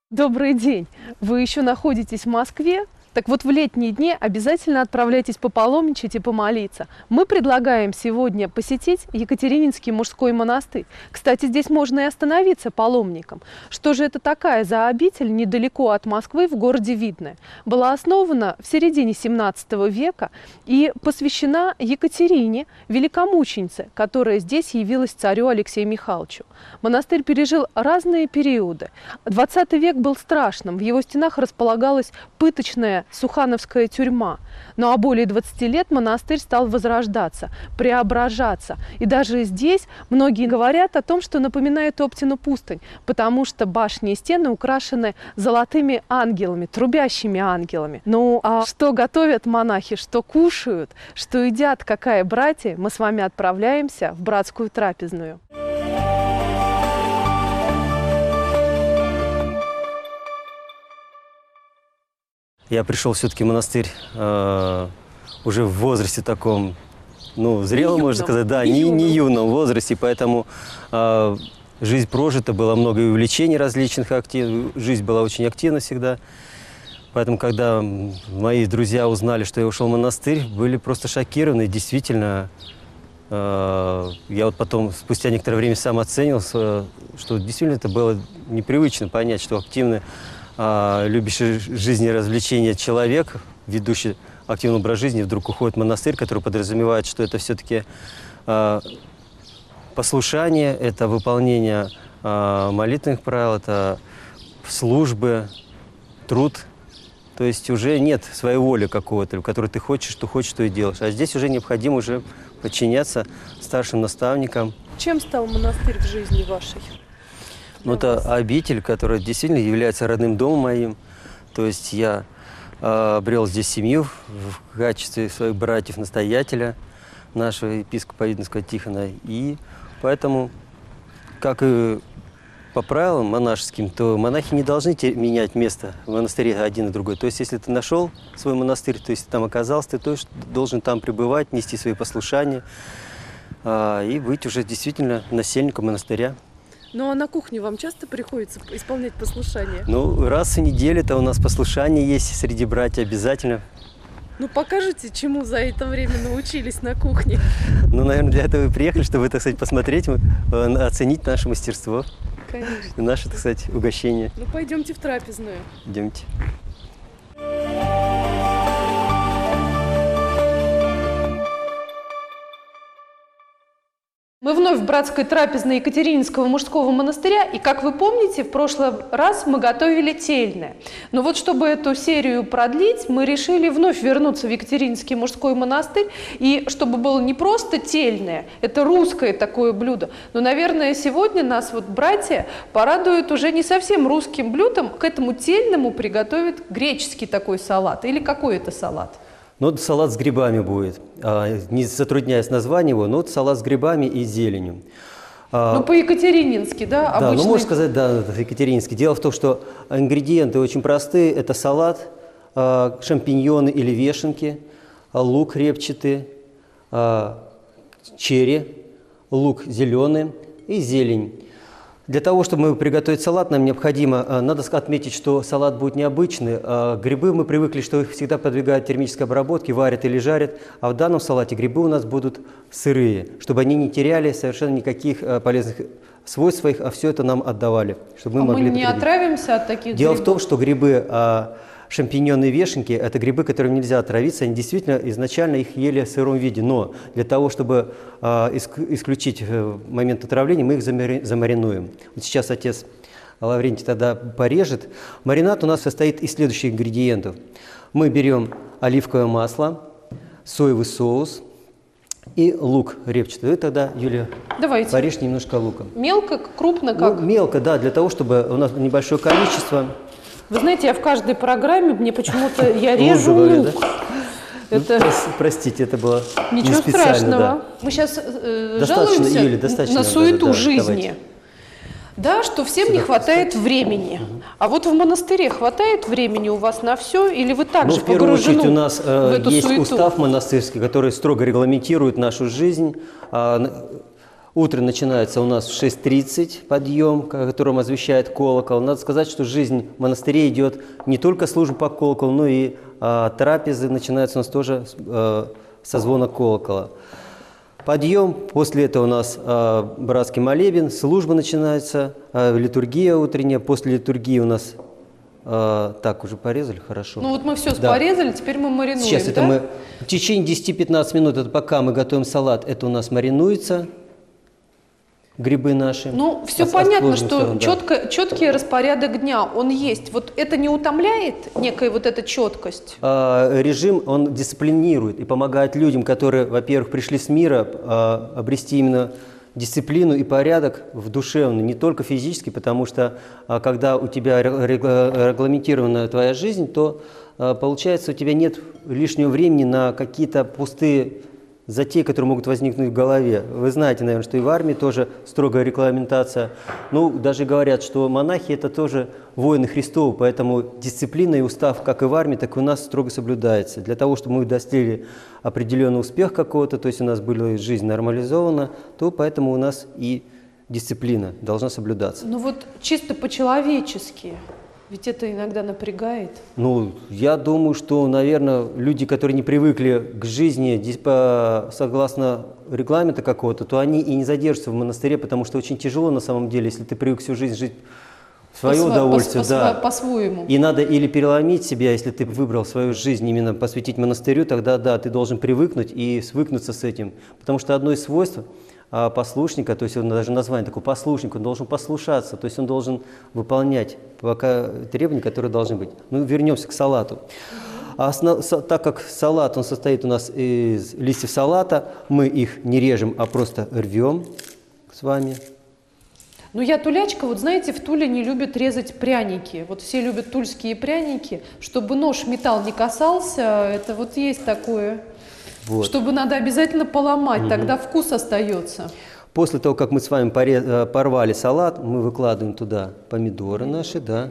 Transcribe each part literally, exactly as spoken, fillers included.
Добрый день! Вы еще находитесь в Москве? Так вот, в летние дни обязательно отправляйтесь попаломничать и помолиться. Мы предлагаем сегодня посетить Екатерининский мужской монастырь. Кстати, здесь можно и остановиться паломникам. Что же это такая за обитель недалеко от Москвы в городе Видное? Была основана в середине семнадцатого века и посвящена Екатерине, великомученице, которая здесь явилась царю Алексею Михайловичу. Монастырь пережил разные периоды. двадцатый век был страшным. В его стенах располагалась пыточная Сухановская тюрьма. Ну а более двадцати лет монастырь стал возрождаться, преображаться. И даже здесь многие говорят о том, что напоминает Оптину пустынь, потому что башни и стены украшены золотыми ангелами, трубящими ангелами. Ну а что готовят монахи, что кушают, что едят, какая братья, мы с вами отправляемся в братскую трапезную. Я пришел все-таки в монастырь э, уже в возрасте таком, ну, зрелом, можно сказать, да, не, не, не юном возрасте, поэтому э, жизнь прожита, было много и увлечений различных, актив, жизнь была очень активна всегда. Поэтому, когда мои друзья узнали, что я ушел в монастырь, были просто шокированы, действительно. Э, я вот потом, спустя некоторое время, сам оценил, что действительно это было непривычно понять, что активно любящий жизни и развлечения человек, ведущий активный образ жизни, вдруг уходит в монастырь, который подразумевает, что это все-таки э, послушание, это выполнение э, молитвенных правил, это службы, труд. То есть уже нет своей воли какого-то, в которой ты хочешь, что хочешь, что и делаешь. А здесь уже необходимо уже подчиняться старшим наставникам. Чем стал монастырь в жизни вашей? Ну, это обитель, которая действительно является родным домом моим. То есть я э, обрел здесь семью в качестве своих братьев-настоятеля, нашего епископа Видновского Тихона. И поэтому, как и по правилам монашеским, то монахи не должны менять место в монастыре один и другой. То есть если ты нашел свой монастырь, то есть ты там оказался, ты тоже должен там пребывать, нести свои послушания э, и быть уже действительно насельником монастыря. Ну а на кухне вам часто приходится исполнять послушание? Ну, раз в неделю-то у нас послушание есть среди братьев обязательно. Ну покажите, чему за это время научились на кухне. Ну, наверное, для этого и приехали, чтобы, так сказать, посмотреть, оценить наше мастерство. Конечно. Наше, так сказать, угощение. Ну пойдемте в трапезную. Идемте. Мы вновь в братской трапезной Екатерининского мужского монастыря, и, как вы помните, в прошлый раз мы готовили тельное. Но вот чтобы эту серию продлить, мы решили вновь вернуться в Екатерининский мужской монастырь, и чтобы было не просто тельное, это русское такое блюдо, но, наверное, сегодня нас вот братья порадуют уже не совсем русским блюдом, к этому тельному приготовят греческий такой салат. Или какой это салат? Ну, вот салат с грибами будет. Не затрудняясь название его, но вот салат с грибами и зеленью. Ну, по-екатеринински, да? Да, обычный... ну, можно сказать, да, екатерининский. Дело в том, что ингредиенты очень простые. Это салат, шампиньоны или вешенки, лук репчатый, черри, лук зеленый и зелень. Для того, чтобы приготовить салат, нам необходимо, надо отметить, что салат будет необычный. Грибы мы привыкли, что их всегда подвигают термической обработке, варят или жарят, а в данном салате грибы у нас будут сырые, чтобы они не теряли совершенно никаких полезных свойств своих, а все это нам отдавали, чтобы мы а могли мы не потребить. отравимся от таких Дело грибов? в том, что грибы, шампиньоны и вешенки – это грибы, которым нельзя отравиться, они действительно изначально их ели в сыром виде, но для того, чтобы э, исключить момент отравления, мы их замаринуем. Вот сейчас отец Лаврентий тогда порежет. Маринад у нас состоит из следующих ингредиентов. Мы берем оливковое масло, соевый соус и лук репчатый. Вы тогда, Юлия, Давайте. порежьте немножко лука. Мелко, крупно как? Ну, мелко, да, для того, чтобы у нас небольшое количество. Вы знаете, я в каждой программе, мне почему-то я режу говорю, лук. Да? Это... Ну, простите, это было Ничего не специально. страшного. Да. Мы сейчас э, достаточно, жалуемся Юля, достаточно, на суету да, да, жизни. давайте. Да, что всем не хватает времени. Угу. А вот в монастыре хватает времени у вас на все, или вы также ну, в первую погружены очередь у нас э, в эту есть суету? устав монастырский, который строго регламентирует нашу жизнь. А, Утро начинается у нас в шесть тридцать, подъем, которым озвещает колокол. Надо сказать, что жизнь в монастыре идет не только служба по колоколу, но и а, трапезы начинаются у нас тоже а, со звона колокола. Подъем, после этого у нас а, братский молебен, служба начинается, а, литургия утренняя, после литургии у нас… А, так, уже порезали, хорошо. Ну вот мы все да. порезали, теперь мы маринуем, Сейчас да? это мы в течение десяти-пятнадцати минут, это пока мы готовим салат, это у нас маринуется. Грибы наши. Ну, все От, понятно, что сторон, четко, да. четкий распорядок дня, он есть. Вот это не утомляет, некая вот эта четкость? А, режим, он дисциплинирует и помогает людям, которые, во-первых, пришли с мира, а, обрести именно дисциплину и порядок в душевный, не только физически, потому что а, когда у тебя регламентирована твоя жизнь, то а, получается, у тебя нет лишнего времени на какие-то пустые затеи, которые могут возникнуть в голове. Вы знаете, наверное, что и в армии тоже строгая регламентация. Ну, даже говорят, что монахи – это тоже воины Христовы, поэтому дисциплина и устав, как и в армии, так и у нас строго соблюдается. Для того, чтобы мы достигли определенный успех какого-то, то есть у нас была жизнь нормализована, то поэтому у нас и дисциплина должна соблюдаться. Ну вот чисто по-человечески. Ведь это иногда напрягает. Ну, я думаю, что, наверное, люди, которые не привыкли к жизни по, согласно регламента какого-то, то они и не задержатся в монастыре, потому что очень тяжело на самом деле, если ты привык всю жизнь жить в свое по удовольствие. По, да. По-своему. И надо или переломить себя, если ты выбрал свою жизнь именно посвятить монастырю, тогда да, ты должен привыкнуть и свыкнуться с этим. Потому что одно из свойств а послушника, то есть он даже название такое послушник, он должен послушаться, то есть он должен выполнять пока требования, которые должны быть. Ну, вернемся к салату. А основ, так как салат, он состоит у нас из листьев салата, мы их не режем, а просто рвем с вами. Ну, я тулячка, вот знаете, в Туле не любят резать пряники. Вот все любят тульские пряники, чтобы нож металл не касался, это вот есть такое… Вот. Чтобы надо обязательно поломать, угу. Тогда вкус остается. После того, как мы с вами порвали салат, мы выкладываем туда помидоры наши, да.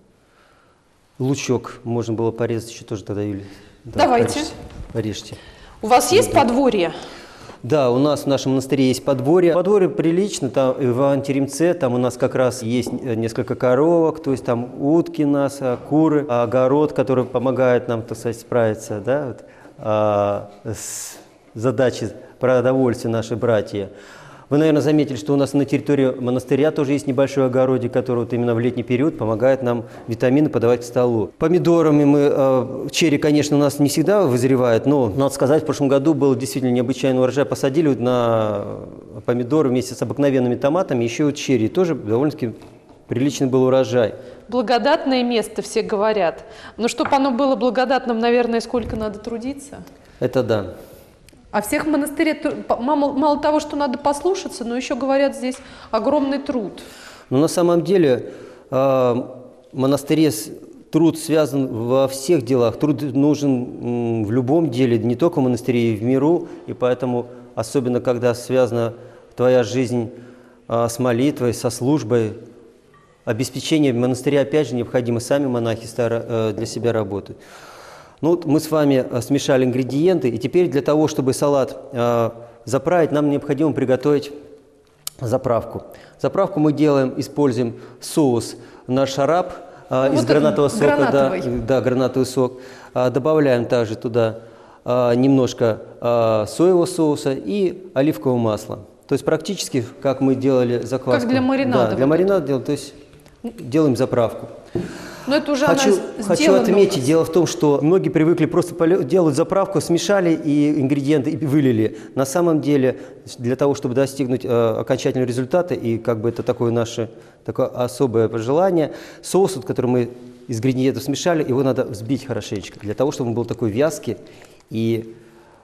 Лучок можно было порезать еще тоже тогда, Юля. Да, давайте. Порежьте. порежьте. У вас есть да. подворье? Да, у нас в нашем монастыре есть подворье. Подворье прилично, там в Антиримце, там у нас как раз есть несколько коровок, то есть там утки у нас, куры, огород, который помогает нам, так сказать, справиться, да, вот. С задачей продовольствия наши братья. Вы, наверное, заметили, что у нас на территории монастыря тоже есть небольшой огородик, который вот именно в летний период помогает нам витамины подавать к столу. Помидорами мы, э, черри, конечно, у нас не всегда вызревает, но, надо сказать, в прошлом году был действительно необычайный урожай. Посадили вот на помидоры вместе с обыкновенными томатами, еще вот черри, тоже довольно-таки приличный был урожай. Благодатное место, все говорят. Но чтобы оно было благодатным, наверное, сколько надо трудиться? Это да. А всех монастырей, мало, мало того, что надо послушаться, но еще, говорят, здесь огромный труд. Ну, на самом деле, э, в монастыре труд связан во всех делах. Труд нужен в любом деле, не только в монастыре, и в миру. И поэтому, особенно когда связана твоя жизнь э, с молитвой, со службой, обеспечение монастыря, опять же, необходимо. Сами монахи для себя работают. Ну, вот мы с вами смешали ингредиенты, и теперь для того, чтобы салат э, заправить, нам необходимо приготовить заправку. Заправку мы делаем, используем соус наш шараб э, вот из гранатового сока. Гранатовый. Да, да, гранатовый сок. Э, добавляем также туда э, немножко э, соевого соуса и оливкового масла. То есть практически, как мы делали закваску. Как для маринада. Да, для маринада делаем, то есть делаем заправку. Но это уже хочу, она хочу отметить, дело в том, что многие привыкли просто делать заправку, смешали и ингредиенты и вылили. На самом деле, для того, чтобы достигнуть э, окончательного результата, и как бы это такое наше такое особое пожелание, соус, вот, который мы из ингредиентов смешали, его надо взбить хорошенечко, для того, чтобы он был такой вязкий и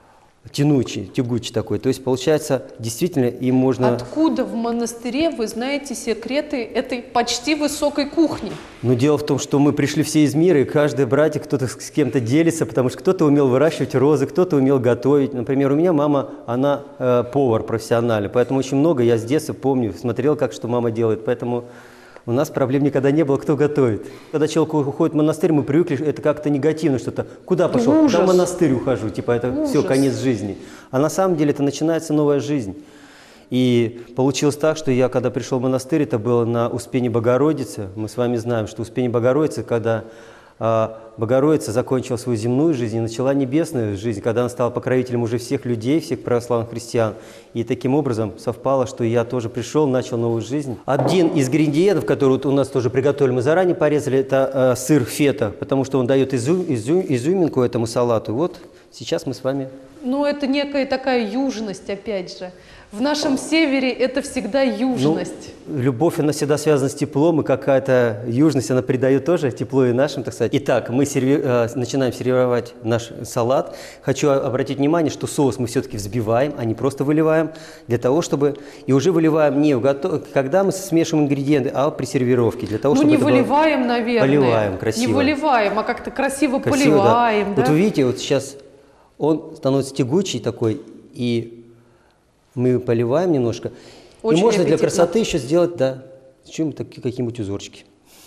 тянучий, тягучий такой. То есть, получается, действительно им можно… Откуда в монастыре вы знаете секреты этой почти высокой кухни? Ну, дело в том, что мы пришли все из мира, и каждый братик, кто-то с кем-то делится, потому что кто-то умел выращивать розы, кто-то умел готовить. Например, у меня мама, она э, повар профессиональный, поэтому очень много я с детства помню, смотрел, как что мама делает, поэтому… У нас проблем никогда не было, кто готовит. Когда человек уходит в монастырь, мы привыкли, это как-то негативно, что-то. Куда пошел? Ужас. Куда в монастырь ухожу? Типа это Ужас. Все, конец жизни. А на самом деле это начинается новая жизнь. И получилось так, что я, когда пришел в монастырь, это было на Успение Богородицы. Мы с вами знаем, что Успение Богородицы, когда а, Богородица закончила свою земную жизнь и начала небесную жизнь, когда она стала покровителем уже всех людей, всех православных христиан. И таким образом совпало, что я тоже пришел, начал новую жизнь. Один из ингредиентов, который вот у нас тоже приготовили, мы заранее порезали, это а, сыр фета, потому что он дает изю, изю, изюминку этому салату. Вот сейчас мы с вами... Ну, это некая такая южность, опять же. В нашем севере это всегда южность. Ну, любовь, она всегда связана с теплом, и какая-то южность, она придает тоже тепло и нашим, так сказать. Итак, мы серви... э, начинаем сервировать наш салат. Хочу обратить внимание, что соус мы все-таки взбиваем, а не просто выливаем, для того, чтобы... И уже выливаем не в готов... когда мы смешиваем ингредиенты, а при сервировке. Для того, ну, чтобы не это выливаем, было... наверное. Поливаем красиво. Не выливаем, а как-то красиво, красиво поливаем. Да. Да? Вот вы видите, вот сейчас он становится тягучий такой, и... Мы поливаем немножко. Очень и можно аппетитно. для красоты еще сделать, да, какие-нибудь узорчики.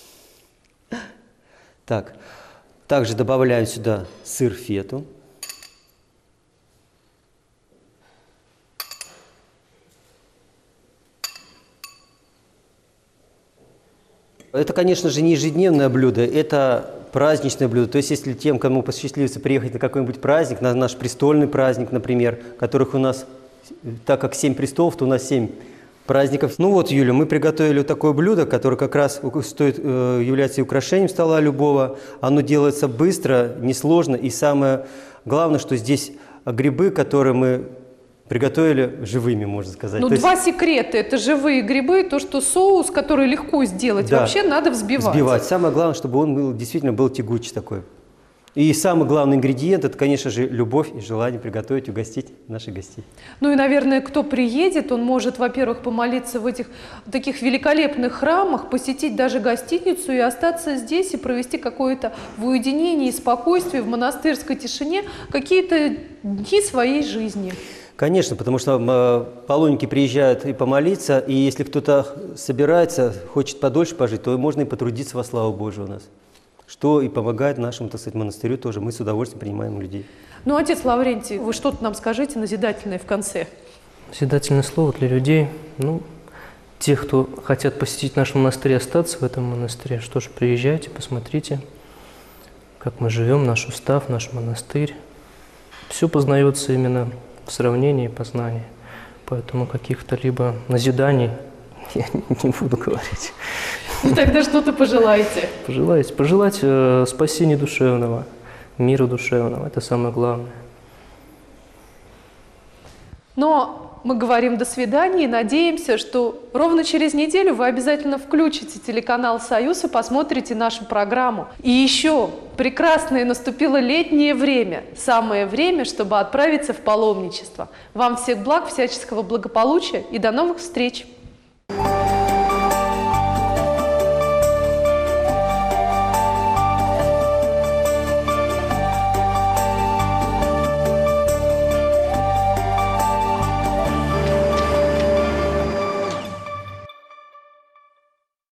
Так, также добавляем сюда сыр фету. Это, конечно же, не ежедневное блюдо, это праздничное блюдо. То есть, если тем, кому посчастливится приехать на какой-нибудь праздник, на наш престольный праздник, например, которых у нас... Так как семь престолов, то у нас семь праздников. Ну вот, Юля, мы приготовили такое блюдо, которое как раз стоит, э, является украшением стола любого. Оно делается быстро, несложно. И самое главное, что здесь грибы, которые мы приготовили живыми, можно сказать. Ну, то два есть... секрета. Это живые грибы, то, что соус, который легко сделать, да, вообще надо взбивать. Взбивать. Самое главное, чтобы он был, действительно был тягучий такой. И самый главный ингредиент – это, конечно же, любовь и желание приготовить, угостить наших гостей. Ну и, наверное, кто приедет, он может, во-первых, помолиться в этих таких великолепных храмах, посетить даже гостиницу и остаться здесь и провести какое-то в уединении и спокойствии, в монастырской тишине, какие-то дни своей жизни. Конечно, потому что паломники приезжают и помолиться, и если кто-то собирается, хочет подольше пожить, то можно и потрудиться во славу Божию у нас. Что и помогает нашему, так сказать, монастырю тоже. Мы с удовольствием принимаем людей. Ну, отец Лаврентий, вы что-то нам скажите назидательное в конце. Назидательное слово для людей. Ну, тех, кто хотят посетить наш монастырь, остаться в этом монастыре, что ж, приезжайте, посмотрите, как мы живем, наш устав, наш монастырь. Все познается именно в сравнении и познании. Поэтому каких-то либо назиданий я не буду говорить. Ну, тогда что-то пожелайте. Пожелайте. Пожелать э, спасения душевного, мира душевного. Это самое главное. Но мы говорим до свидания и надеемся, что ровно через неделю вы обязательно включите телеканал «Союз» и посмотрите нашу программу. И еще прекрасное наступило летнее время. Самое время, чтобы отправиться в паломничество. Вам всех благ, всяческого благополучия и до новых встреч!